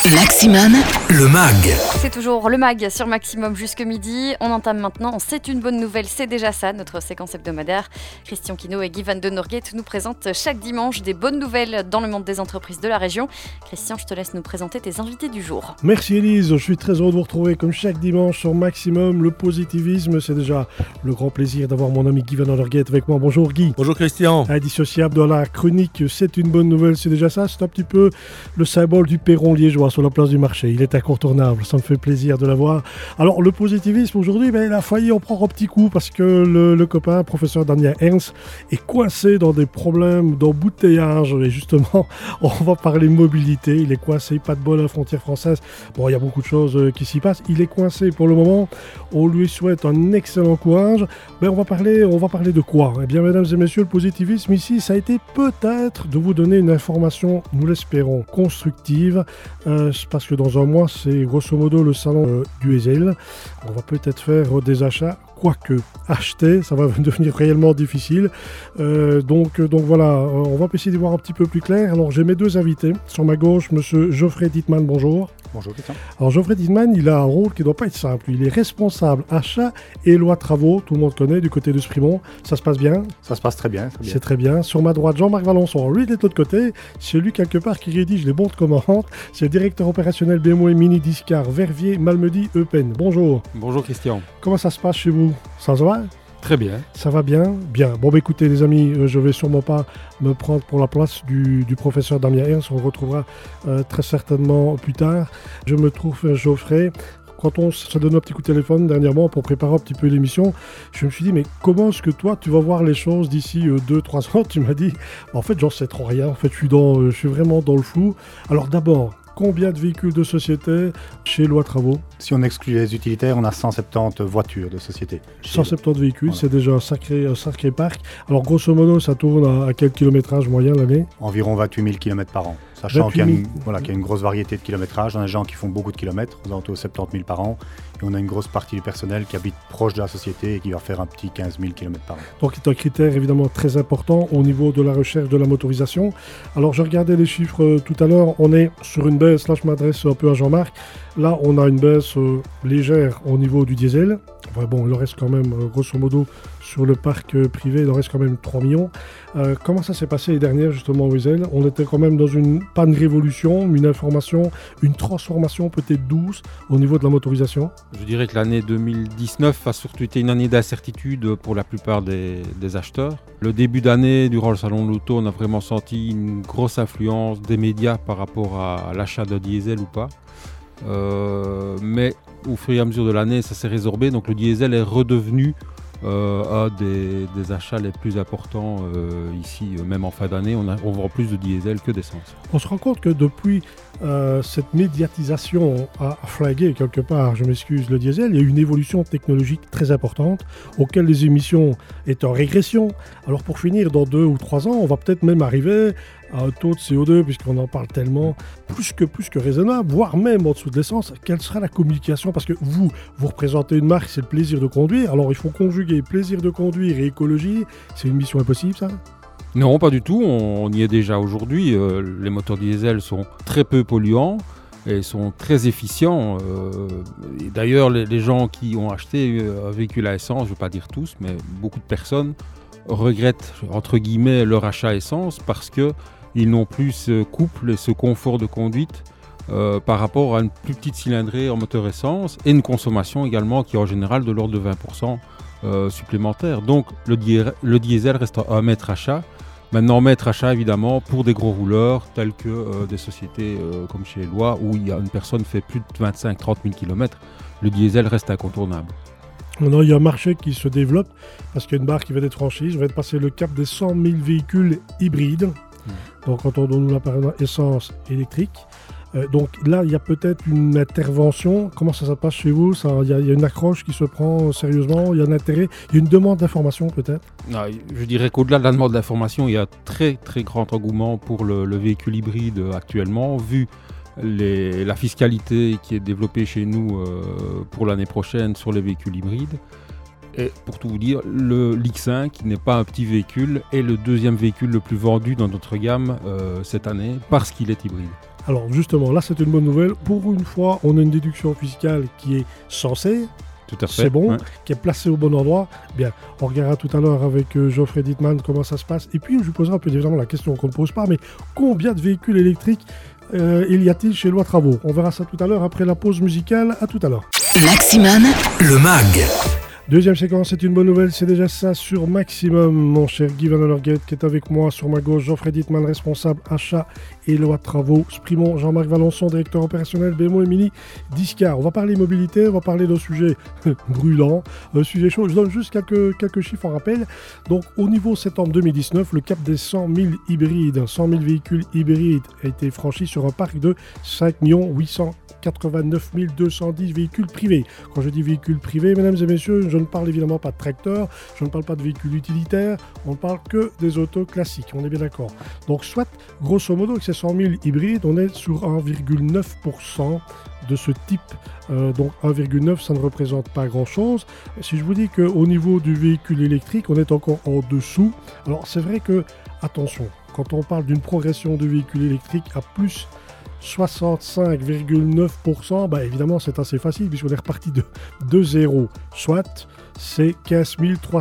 Maximum, le MAG. C'est toujours le MAG sur Maximum jusque midi. On entame maintenant C'est une bonne nouvelle, c'est déjà ça, notre séquence hebdomadaire. Christian Quinault et Guy Van de Norgate nous présentent chaque dimanche des bonnes nouvelles dans le monde des entreprises de la région. Christian, je te laisse nous présenter tes invités du jour. Merci Élise, je suis très heureux de vous retrouver comme chaque dimanche sur Maximum. Le positivisme, c'est déjà le grand plaisir d'avoir mon ami Guy Van de Norgate avec moi. Bonjour Guy. Bonjour Christian. Indissociable de la chronique C'est une bonne nouvelle, c'est déjà ça. C'est un petit peu le symbole du perron liégeois sur la place du marché. Il est incontournable, ça me fait plaisir de l'avoir. Alors le positivisme aujourd'hui, il a failli en prendre un petit coup parce que le copain, professeur Daniel Ernst, est coincé dans des problèmes d'embouteillage. Et justement, on va parler mobilité. Il est coincé, pas de bol à la frontière française. Bon, il y a beaucoup de choses qui s'y passent. Il est coincé pour le moment. On lui souhaite un excellent courage. On va parler de quoi ? Eh bien, mesdames et messieurs, le positivisme ici, ça a été peut-être de vous donner une information, nous l'espérons, constructive, parce que dans un mois, c'est grosso modo le salon du Ezel. On va peut-être faire des achats, quoique acheter, ça va devenir réellement difficile. Donc voilà, on va essayer d'y voir un petit peu plus clair. Alors j'ai mes deux invités. Sur ma gauche, monsieur Geoffrey Dittmann, bonjour. Bonjour Christian. Alors Geoffrey Dittmann, il a un rôle qui ne doit pas être simple. Il est responsable achat et loi travaux, tout le monde connaît, du côté de Sprimont. Ça se passe bien ? Ça se passe très bien. C'est très bien. Sur ma droite, Jean-Marc Valençon. Lui, il est de l'autre côté. C'est lui, quelque part, qui rédige les bons de commande. C'est le directeur opérationnel BMW Mini Discar Verviers Malmedy Eupen. Bonjour. Bonjour Christian. Comment ça se passe chez vous ? Ça se va ? Très bien. Ça va bien ? Bien. Bon, écoutez les amis, je vais sûrement pas me prendre pour la place du professeur Damien Ernst. On le retrouvera très certainement plus tard. Je me trouve Geoffrey. Quand on se donne un petit coup de téléphone dernièrement pour préparer un petit peu l'émission, je me suis dit, mais comment est-ce que toi, tu vas voir les choses d'ici 2-3 ans ? Tu m'as dit, en fait, j'en sais trop rien. En fait, je suis vraiment dans le flou. Alors d'abord, combien de véhicules de société chez Loi Travaux ? Si on exclut les utilitaires, on a 170 voitures de société. 170 véhicules, voilà. C'est déjà un sacré parc. Alors grosso modo, ça tourne à quel kilométrage moyen l'année ? Environ 28 000 km par an. Sachant qu'il y a une grosse variété de kilométrage. On a des gens qui font beaucoup de kilomètres, aux alentours de 70 000 par an. Et on a une grosse partie du personnel qui habite proche de la société et qui va faire un petit 15 000 km par an. Donc c'est un critère évidemment très important au niveau de la recherche de la motorisation. Alors je regardais les chiffres tout à l'heure, on est sur une baisse, là je m'adresse un peu à Jean-Marc. Là on a une baisse légère au niveau du diesel. Enfin, bon, il en reste quand même grosso modo sur le parc privé, il en reste quand même 3 millions. Comment ça s'est passé les dernières justement au diesel ? On était quand même dans pas une révolution, une information, une transformation peut-être douce au niveau de la motorisation. Je dirais que l'année 2019 a surtout été une année d'incertitude pour la plupart des acheteurs. Le début d'année, durant le salon de l'auto, on a vraiment senti une grosse influence des médias par rapport à l'achat de diesel ou pas. Mais au fur et à mesure de l'année, ça s'est résorbé. Donc le diesel est redevenu un des achats les plus importants ici, même en fin d'année. On vend plus de diesel que d'essence. On se rend compte que depuis cette médiatisation a flagué quelque part, je m'excuse, le diesel, il y a eu une évolution technologique très importante auquel les émissions est en régression. Alors pour finir, dans 2 ou 3 ans, on va peut-être même arriver à un taux de CO2, puisqu'on en parle tellement, plus que raisonnable, voire même en dessous de l'essence. Quelle sera la communication ? Parce que vous représentez une marque, c'est le plaisir de conduire. Alors il faut conjuguer plaisir de conduire et écologie. C'est une mission impossible, ça ? Non, pas du tout. On y est déjà aujourd'hui. Les moteurs diesel sont très peu polluants et sont très efficients. Et d'ailleurs, les gens qui ont acheté un véhicule à essence, je ne veux pas dire tous, mais beaucoup de personnes regrettent, entre guillemets, leur achat essence parce qu'ils n'ont plus ce couple et ce confort de conduite par rapport à une plus petite cylindrée en moteur essence et une consommation également qui est en général de l'ordre de 20% supplémentaire. Donc le diesel reste un maître achat. Maintenant, maître achat évidemment pour des gros rouleurs tels que des sociétés comme chez Eloi où une personne fait plus de 25-30 000 km, le diesel reste incontournable. Maintenant, il y a un marché qui se développe parce qu'il y a une barre qui va être franchie. Je vais passer le cap des 100 000 véhicules hybrides. Donc, quand on nous la parle essence électrique. Donc là, il y a peut-être une intervention. Comment ça se passe chez vous ? Il y a une accroche qui se prend sérieusement ? Il y a un intérêt ? Il y a une demande d'information peut-être ? Non, je dirais qu'au-delà de la demande d'information, il y a très très grand engouement pour le véhicule hybride actuellement, vu la fiscalité qui est développée chez nous pour l'année prochaine sur les véhicules hybrides. Et pour tout vous dire, le l'X5, qui n'est pas un petit véhicule, est le deuxième véhicule le plus vendu dans notre gamme cette année parce qu'il est hybride. Alors justement, là c'est une bonne nouvelle. Pour une fois, on a une déduction fiscale qui est censée, Tout à fait. c'est bon, Ouais. qui est placée au bon endroit. Bien, on regardera tout à l'heure avec Geoffrey Dittmann comment ça se passe. Et puis je vous poserai un peu évidemment la question qu'on ne pose pas, mais combien de véhicules électriques il y a-t-il chez Loi Travaux? On verra ça tout à l'heure après la pause musicale. À tout à l'heure. Maximum, le mag. Deuxième séquence, c'est une bonne nouvelle, c'est déjà ça sur Maximum, mon cher Guy Van Allergate qui est avec moi sur ma gauche, Geoffrey Dittmann, responsable achat et loi de travaux, Sprimont, Jean-Marc Valençon, directeur opérationnel BMO et Mini Discar. On va parler mobilité, on va parler d'un sujet brûlant, un sujet chaud. Je donne juste quelques chiffres en rappel. Donc au niveau septembre 2019, le cap des 100 000 hybrides, 100 000 véhicules hybrides a été franchi sur un parc de 5 889 210 véhicules privés. Quand je dis véhicules privés, mesdames et messieurs, je ne parle évidemment pas de tracteurs, je ne parle pas de véhicules utilitaires, on ne parle que des autos classiques, on est bien d'accord. Donc soit, grosso modo, avec ces 100 000 hybrides, on est sur 1,9% de ce type. Donc 1,9, ça ne représente pas grand-chose. Si je vous dis qu'au niveau du véhicule électrique, on est encore en dessous, alors c'est vrai que, attention, quand on parle d'une progression de véhicules électriques à plus 65,9%, bah évidemment c'est assez facile puisqu'on est reparti de 0, soit c'est 15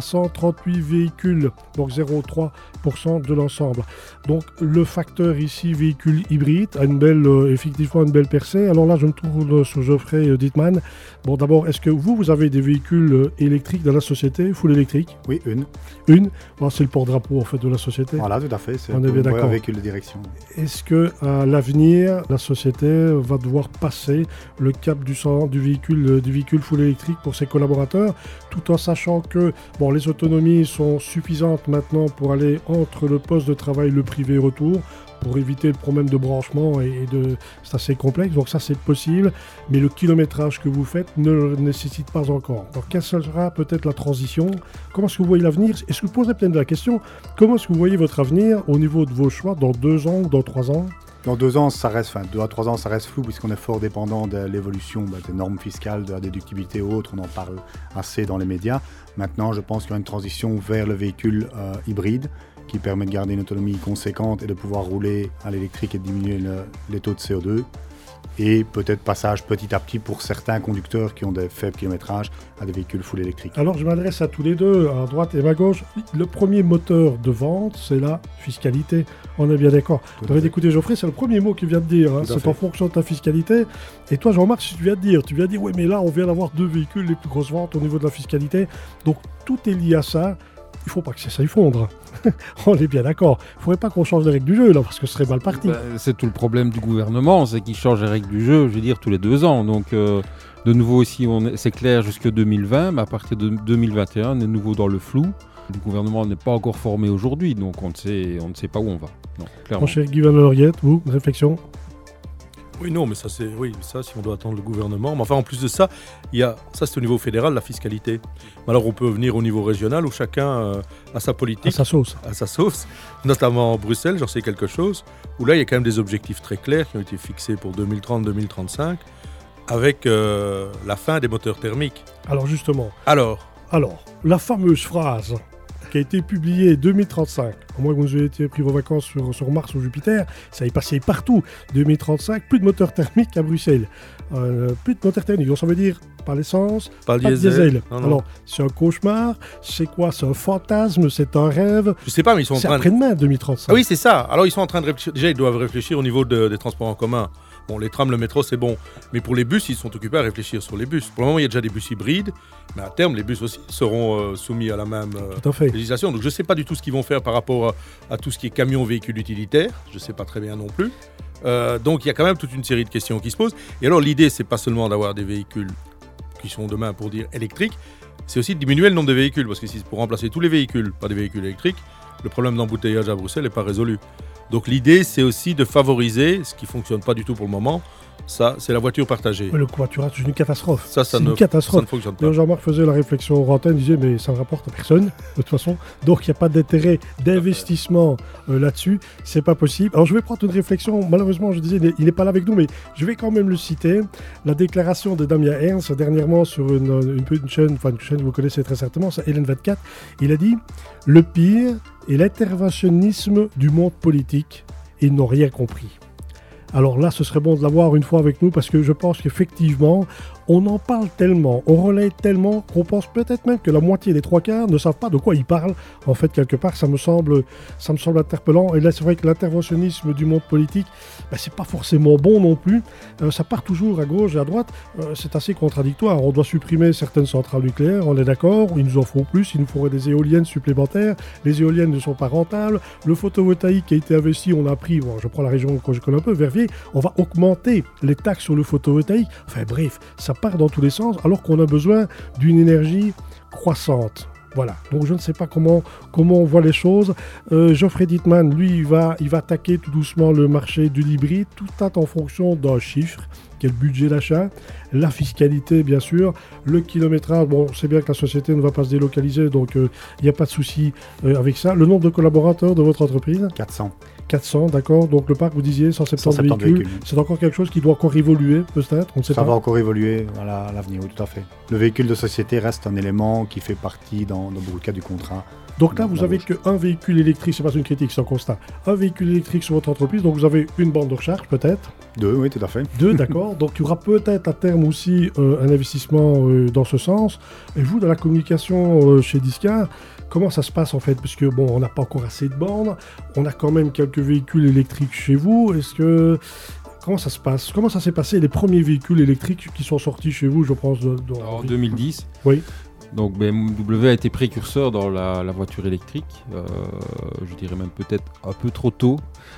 338 véhicules, donc 0,3% de l'ensemble. Donc le facteur ici véhicule hybride a effectivement une belle percée. Alors là je me trouve sur Geoffrey Dittmann. Bon d'abord, est-ce que vous avez des véhicules électriques dans la société, full électrique? Oui, une. Bon, c'est le porte-drapeau en fait de la société. Voilà, tout à fait. C'est On est bien d'accord. un véhicule de direction. Est-ce que à l'avenir, la société va devoir passer le cap du véhicule full électrique pour ses collaborateurs, tout en sachant que les autonomies sont suffisantes maintenant pour aller entre le poste de travail, le privé et retour, pour éviter le problème de branchement c'est assez complexe, donc ça c'est possible, mais le kilométrage que vous faites ne le nécessite pas encore. Donc quelle sera peut-être la transition? Comment est-ce que vous voyez l'avenir? Est-ce que vous posez peut-être la question, comment est-ce que vous voyez votre avenir au niveau de vos choix dans 2 ans ou dans 3 ans? Dans 2 ans, 2 à 3 ans, ça reste flou puisqu'on est fort dépendant de l'évolution des normes fiscales, de la déductibilité ou autre. On en parle assez dans les médias. Maintenant, je pense qu'il y aura une transition vers le véhicule hybride qui permet de garder une autonomie conséquente et de pouvoir rouler à l'électrique et de diminuer les taux de CO2. Et peut-être passage petit à petit pour certains conducteurs qui ont des faibles kilométrages à des véhicules full électriques. Alors je m'adresse à tous les deux, à droite et à gauche. Le premier moteur de vente, c'est la fiscalité. On est bien d'accord. Vous avez écouté Geoffrey, c'est le premier mot qu'il vient de dire. Hein. C'est en fonction de ta fiscalité. Et toi Jean-Marc, tu viens de dire, oui mais là on vient d'avoir 2 véhicules les plus grosses ventes au niveau de la fiscalité. Donc tout est lié à ça. Il ne faut pas que ça s'effondre. On est bien d'accord. Il ne faudrait pas qu'on change les règles du jeu, là, parce que ce serait mal parti. C'est tout le problème du gouvernement, c'est qu'il change les règles du jeu, je veux dire, tous les 2 ans. Donc, de nouveau, ici, c'est clair jusque 2020, mais à partir de 2021, on est nouveau dans le flou. Le gouvernement n'est pas encore formé aujourd'hui, donc on ne sait pas où on va. Non, clairement. Mon cher Guy Van Allergate, vous, une réflexion? Oui, non, mais ça, si on doit attendre le gouvernement. Mais enfin, en plus de ça, ça c'est au niveau fédéral, la fiscalité. Mais alors, on peut venir au niveau régional où chacun a sa politique. À sa sauce. Notamment Bruxelles, j'en sais quelque chose, où là, il y a quand même des objectifs très clairs qui ont été fixés pour 2030-2035, avec la fin des moteurs thermiques. Alors, justement. Alors, la fameuse phrase qui a été publiée 2035, à moins que vous ayez pris vos vacances sur Mars ou Jupiter, ça est passé partout. 2035, plus de moteurs thermiques à Bruxelles. Plus de moteurs thermiques, donc ça veut dire pas l'essence, pas de diesel. Non. Alors, c'est un cauchemar, c'est quoi? C'est un fantasme, c'est un rêve? Je sais pas, mais ils sont en train de... C'est après-demain, 2035. Ah oui, c'est ça. Alors, ils sont en train de réfléchir. Déjà, ils doivent réfléchir au niveau des transports en commun. Bon, les trams, le métro, c'est bon. Mais pour les bus, ils sont occupés à réfléchir sur les bus. Pour le moment, il y a déjà des bus hybrides. Mais à terme, les bus aussi seront soumis à la même législation. Donc, je ne sais pas du tout ce qu'ils vont faire par rapport à tout ce qui est camion, véhicule utilitaire. Je ne sais pas très bien non plus. Donc, il y a quand même toute une série de questions qui se posent. Et alors, l'idée, c'est pas seulement d'avoir des véhicules qui sont demain, pour dire, électriques. C'est aussi de diminuer le nombre de véhicules. Parce que si c'est pour remplacer tous les véhicules par des véhicules électriques, le problème d'embouteillage à Bruxelles n'est pas résolu. Donc l'idée, c'est aussi de favoriser, ce qui ne fonctionne pas du tout pour le moment, ça, c'est la voiture partagée. Le covoiturage, c'est une catastrophe. C'est une catastrophe. Ça ne fonctionne pas. Jean-Marc faisait la réflexion au antenne, il disait, mais ça ne rapporte à personne, de toute façon. Donc, il n'y a pas d'intérêt d'investissement là-dessus. C'est pas possible. Alors, je vais prendre une réflexion. Malheureusement, je disais, il n'est pas là avec nous, mais je vais quand même le citer. La déclaration de Damien Ernst, dernièrement, sur une chaîne que vous connaissez très certainement, c'est Hélène 24. Il a dit, le pire est l'interventionnisme du monde politique. Ils n'ont rien compris. Alors là, ce serait bon de l'avoir une fois avec nous parce que je pense qu'effectivement, on en parle tellement, on relaie tellement qu'on pense peut-être même que la moitié des 3/4 ne savent pas de quoi ils parlent. En fait, quelque part, ça me semble interpellant. Et là, c'est vrai que l'interventionnisme du monde politique, c'est pas forcément bon non plus. Ça part toujours à gauche et à droite. C'est assez contradictoire. On doit supprimer certaines centrales nucléaires, on est d'accord. Il nous en faut plus, il nous faudrait des éoliennes supplémentaires. Les éoliennes ne sont pas rentables. Le photovoltaïque qui a été investi, on a pris, je prends la région que je connais un peu, Verviers, on va augmenter les taxes sur le photovoltaïque. Enfin bref, ça part dans tous les sens alors qu'on a besoin d'une énergie croissante. Voilà, donc je ne sais pas comment on voit les choses. Geoffrey Dittmann, lui, il va attaquer tout doucement le marché de l'hybride, tout en fonction d'un chiffre, qui est le budget d'achat, la fiscalité bien sûr, le kilométrage. Bon, c'est bien que la société ne va pas se délocaliser, donc il n'y a pas de souci avec ça. Le nombre de collaborateurs de votre entreprise ? 400, d'accord. Donc le parc, vous disiez, 170 véhicules. C'est encore quelque chose qui doit encore évoluer, peut-être, on ne sait pas. Ça va encore évoluer à l'avenir, oui, tout à fait. Le véhicule de société reste un élément qui fait partie, dans beaucoup de cas, du contrat. Donc là, vous n'avez qu'un véhicule électrique, c'est pas une critique, c'est un constat. Un véhicule électrique sur votre entreprise, donc vous avez une borne de recharge, peut-être ? 2, oui, tout à fait. 2, d'accord. Donc il y aura peut-être à terme aussi un investissement dans ce sens. Et vous, dans la communication chez Discar, comment ça se passe en fait ? Parce que bon, on n'a pas encore assez de bornes, on a quand même quelques véhicules électriques chez vous. Comment ça se passe ? Comment ça s'est passé les premiers véhicules électriques qui sont sortis chez vous, je pense en 2010. Oui. Donc BMW a été précurseur dans la voiture électrique, je dirais même peut-être un peu trop tôt.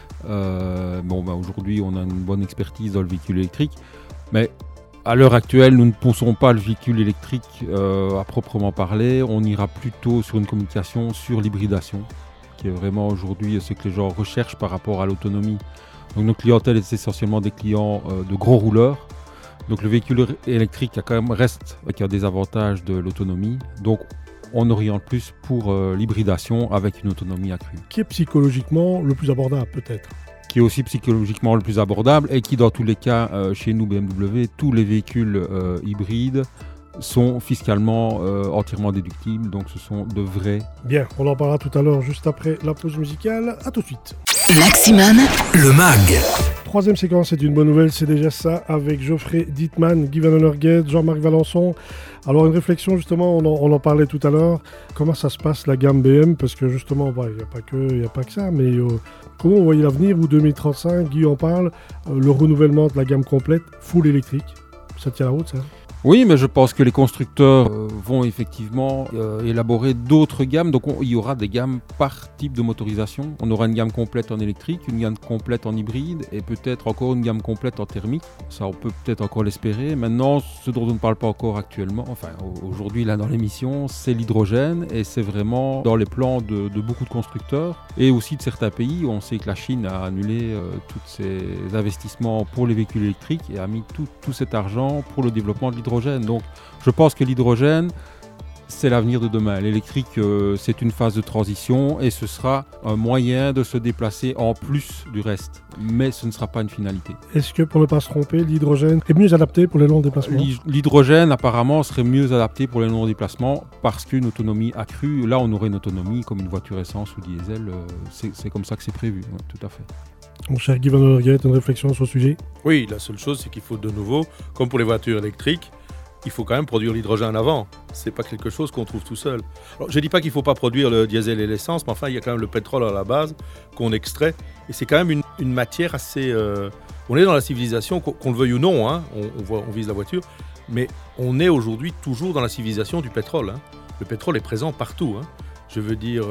Aujourd'hui on a une bonne expertise dans le véhicule électrique, mais à l'heure actuelle nous ne poussons pas le véhicule électrique à proprement parler, on ira plutôt sur une communication sur l'hybridation, qui est vraiment aujourd'hui ce que les gens recherchent par rapport à l'autonomie. Donc notre clientèle est essentiellement des clients de gros rouleurs. Donc le véhicule électrique reste avec un désavantage de l'autonomie. Donc on oriente plus pour l'hybridation avec une autonomie accrue. Qui est psychologiquement le plus abordable peut-être ? Qui est aussi psychologiquement le plus abordable et qui dans tous les cas, chez nous BMW, tous les véhicules hybrides sont fiscalement entièrement déductibles. Donc ce sont de vrais. Bien, on en parlera tout à l'heure juste après la pause musicale. À tout de suite. Maximan, le MAG. Troisième séquence, c'est une bonne nouvelle, c'est déjà ça, avec Geoffrey Dittmann, Guy Van Onorgate, Jean-Marc Valençon. Alors une réflexion justement, on en parlait tout à l'heure, comment ça se passe la gamme BM, parce que justement, il n'y a pas que ça, mais comment vous voyez l'avenir, vous 2035, Guy en parle, le renouvellement de la gamme complète, full électrique, ça tient la route ça ? Oui, mais je pense que les constructeurs vont effectivement élaborer d'autres gammes. Donc il y aura des gammes par type de motorisation. On aura une gamme complète en électrique, une gamme complète en hybride et peut-être encore une gamme complète en thermique. Ça, on peut peut-être encore l'espérer. Maintenant, ce dont on ne parle pas encore actuellement, aujourd'hui là dans l'émission, c'est l'hydrogène et c'est vraiment dans les plans de beaucoup de constructeurs et aussi de certains pays. On sait que la Chine a annulé tous ses investissements pour les véhicules électriques et a mis tout cet argent pour le développement de l'hydrogène. Donc je pense que l'hydrogène, c'est l'avenir de demain. L'électrique, c'est une phase de transition et ce sera un moyen de se déplacer en plus du reste. Mais ce ne sera pas une finalité. Est-ce que, pour ne pas se tromper, l'hydrogène est mieux adapté pour les longs déplacements ? L'hydrogène, apparemment, serait mieux adapté pour les longs déplacements parce qu'une autonomie accrue, là, on aurait une autonomie comme une voiture essence ou diesel. C'est comme ça que c'est prévu, ouais, tout à fait. Mon cher Guy Van Onorgate, une réflexion sur le sujet ? Oui, la seule chose, c'est qu'il faut de nouveau, comme pour les voitures électriques, il faut quand même produire l'hydrogène avant. C'est pas quelque chose qu'on trouve tout seul. Alors, je dis pas qu'il faut pas produire le diesel et l'essence, mais enfin, il y a quand même le pétrole à la base qu'on extrait. Et c'est quand même une matière assez... On est dans la civilisation, qu'on le veuille ou non, hein, on vise la voiture, mais on est aujourd'hui toujours dans la civilisation du pétrole. Hein. Le pétrole est présent partout. Hein. Je veux dire,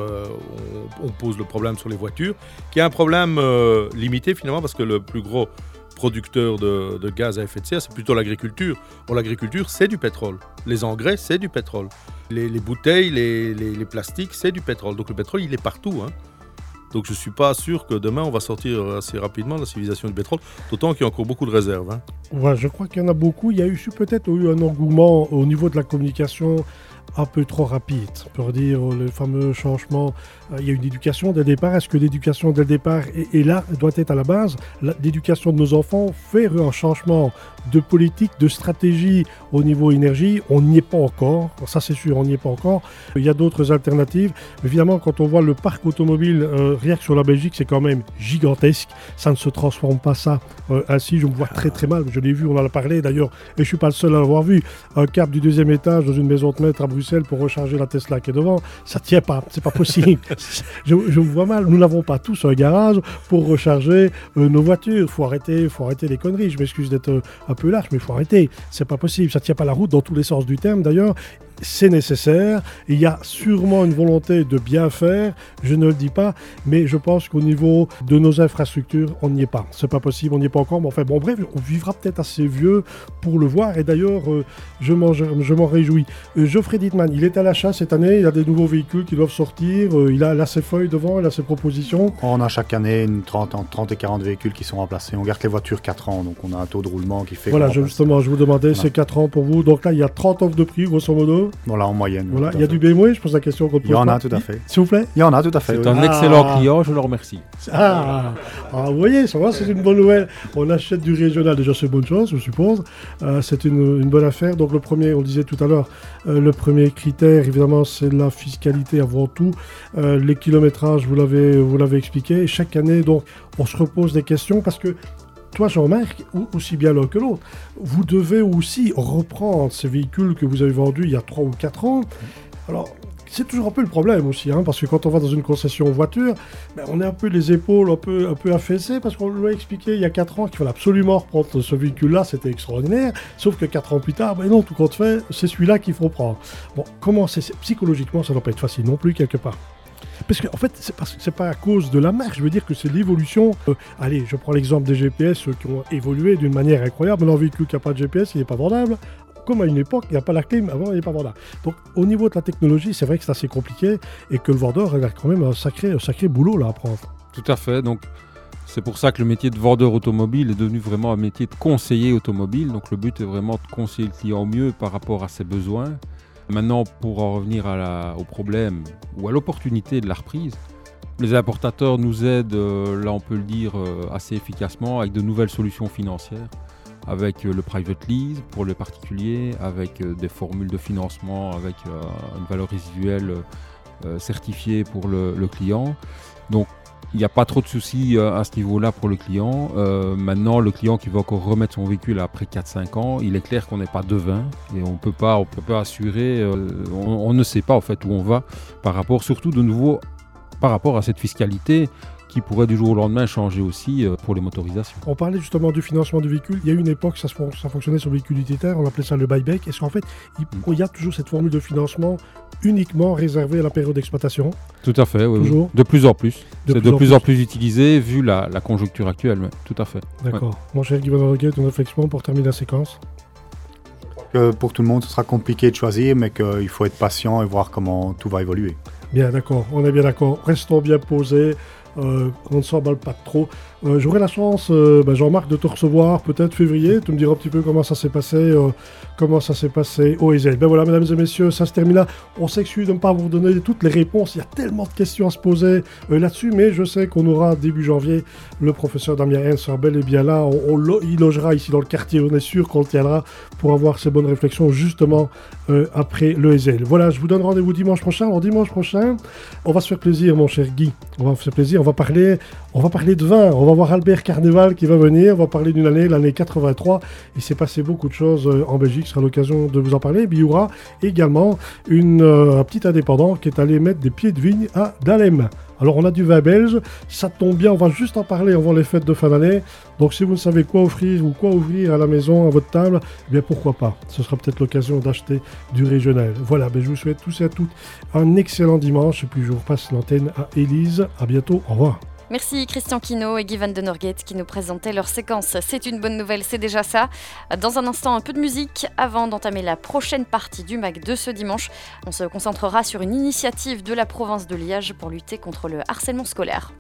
on pose le problème sur les voitures, qui est un problème limité finalement, parce que le plus gros producteur de gaz à effet de serre, c'est plutôt l'agriculture. Or, l'agriculture, c'est du pétrole. Les engrais, c'est du pétrole. Les bouteilles, les plastiques, c'est du pétrole. Donc le pétrole, il est partout. Hein. Donc je ne suis pas sûr que demain, on va sortir assez rapidement de la civilisation du pétrole, d'autant qu'il y a encore beaucoup de réserves. Hein. Ouais, je crois qu'il y en a beaucoup. Il y a eu peut-être un engouement au niveau de la communication un peu trop rapide pour dire le fameux changement. Il y a une éducation dès le départ. Est-ce que l'éducation dès le départ est là, doit être à la base? L'éducation de nos enfants, faire un changement de politique, de stratégie au niveau énergie, on n'y est pas encore. Ça c'est sûr, on n'y est pas encore. Il y a d'autres alternatives. Évidemment, quand on voit le parc automobile, rien que sur la Belgique, c'est quand même gigantesque. Ça ne se transforme pas ça ainsi. Je me vois très très mal. Je l'ai vu, on en a parlé d'ailleurs, et je suis pas le seul à l'avoir vu. Un câble du 2e étage dans une maison de maître à Bruxelles pour recharger la Tesla qui est devant, ça tient pas. C'est pas possible. Je me vois mal. Nous n'avons pas tous un garage pour recharger nos voitures. Faut arrêter les conneries. Je m'excuse d'être un peu large, mais il faut arrêter. C'est pas possible. Ça tient pas la route dans tous les sens du terme d'ailleurs. C'est nécessaire, il y a sûrement une volonté de bien faire, je ne le dis pas, mais je pense qu'au niveau de nos infrastructures, on n'y est pas. C'est pas possible, on n'y est pas encore, mais enfin bon bref, on vivra peut-être assez vieux pour le voir, et d'ailleurs, je m'en réjouis. Geoffrey Dittmann, il est à l'achat cette année, il a des nouveaux véhicules qui doivent sortir, il a ses feuilles devant, il a ses propositions. On a chaque année entre 30 et 40 véhicules qui sont remplacés, on garde les voitures 4 ans, donc on a un taux de roulement qui fait... Voilà, justement, je vous demandais, c'est 4 ans pour vous, donc là il y a 30 offres de prix, grosso modo. Voilà, en moyenne. Voilà, il y a du BMW, je pose la question qu'on te pose. Il y en pas. a, tout à fait. S'il vous plaît. Il y en a, tout à fait. C'est un excellent client, je le remercie. Vous voyez, ça va, c'est une bonne nouvelle. On achète du régional, déjà c'est une bonne chose, je suppose. C'est une bonne affaire. Donc le premier, on le disait tout à l'heure, le premier critère, évidemment, c'est la fiscalité avant tout. Les kilométrages, vous l'avez expliqué. Chaque année, donc, on se repose des questions parce que toi, Jean-Marc, aussi bien l'un que l'autre, vous devez aussi reprendre ces véhicules que vous avez vendus il y a 3 ou 4 ans. Alors, c'est toujours un peu le problème aussi, parce que quand on va dans une concession voiture, on est un peu les épaules un peu affaissées, parce qu'on lui a expliqué il y a 4 ans qu'il fallait absolument reprendre ce véhicule-là, c'était extraordinaire, sauf que 4 ans plus tard, non, tout compte fait, c'est celui-là qu'il faut prendre. Bon, psychologiquement, ça ne doit pas être facile non plus, quelque part. Parce qu'en fait, c'est pas à cause de la marque, je veux dire que c'est l'évolution. Allez, je prends l'exemple des GPS qui ont évolué d'une manière incroyable. Maintenant, un véhicule qui n'a pas de GPS, il n'est pas vendable. Comme à une époque, il n'y a pas la clim, avant, il n'est pas vendable. Donc, au niveau de la technologie, c'est vrai que c'est assez compliqué et que le vendeur a quand même un sacré boulot là à prendre. Tout à fait. Donc, c'est pour ça que le métier de vendeur automobile est devenu vraiment un métier de conseiller automobile. Donc, le but est vraiment de conseiller le client au mieux par rapport à ses besoins. Maintenant, pour en revenir au problème ou à l'opportunité de la reprise, les importateurs nous aident, là on peut le dire, assez efficacement avec de nouvelles solutions financières, avec le private lease pour les particuliers, avec des formules de financement, avec une valeur résiduelle certifiée pour le client. Donc, il n'y a pas trop de soucis à ce niveau-là pour le client. Maintenant, le client qui va encore remettre son véhicule après 4-5 ans, il est clair qu'on n'est pas devin et on peut pas assurer, on ne sait pas en fait où on va surtout de nouveau par rapport à cette fiscalité qui pourrait du jour au lendemain changer aussi pour les motorisations. On parlait justement du financement du véhicule. Il y a une époque, ça fonctionnait sur le véhicule utilitaire, on appelait ça le buyback. Est-ce qu'en fait, il y a toujours cette formule de financement uniquement réservée à la période d'exploitation? Tout à fait, oui. Toujours. De plus en plus. C'est de plus en plus utilisé vu la conjoncture actuelle, oui. Tout à fait. D'accord. Ouais. Mon cher Guy Van der Norgate, une réflexion pour terminer la séquence? Pour tout le monde, ce sera compliqué de choisir, mais qu'il faut être patient et voir comment tout va évoluer. Bien, d'accord. On est bien d'accord. Restons bien posés. On ne s'emballe pas trop. J'aurai la chance, Jean-Marc, de te recevoir peut-être février. Tu me diras un petit peu comment ça s'est passé au ESL. Ben voilà, mesdames et messieurs, ça se termine là. On s'excuse de ne pas vous donner toutes les réponses. Il y a tellement de questions à se poser là-dessus, mais je sais qu'on aura début janvier le professeur Damien Hens sera bel et bien là. Il logera ici dans le quartier. On est sûr qu'on le tiendra pour avoir ces bonnes réflexions justement après le ESL. Voilà, je vous donne rendez-vous dimanche prochain. Alors dimanche prochain, on va se faire plaisir, mon cher Guy. On va se faire plaisir. On va parler de vin. On va voir Albert Carneval qui va venir. On va parler d'une année, l'année 83. Il s'est passé beaucoup de choses en Belgique. Ce sera l'occasion de vous en parler. Et puis, il y aura également un petit indépendant qui est allé mettre des pieds de vigne à Dahlem. Alors, on a du vin belge. Ça tombe bien. On va juste en parler avant les fêtes de fin d'année. Donc, si vous ne savez quoi offrir ou quoi ouvrir à la maison, à votre table, eh bien, pourquoi pas. Ce sera peut-être l'occasion d'acheter du régional. Voilà. Je vous souhaite tous et à toutes un excellent dimanche. Et puis, je vous repasse l'antenne à Élise. À bientôt. Au revoir. Merci Christian Quinault et Guy Van den Norgate qui nous présentaient leur séquence. C'est une bonne nouvelle, c'est déjà ça. Dans un instant, un peu de musique avant d'entamer la prochaine partie du MAG de ce dimanche. On se concentrera sur une initiative de la province de Liège pour lutter contre le harcèlement scolaire.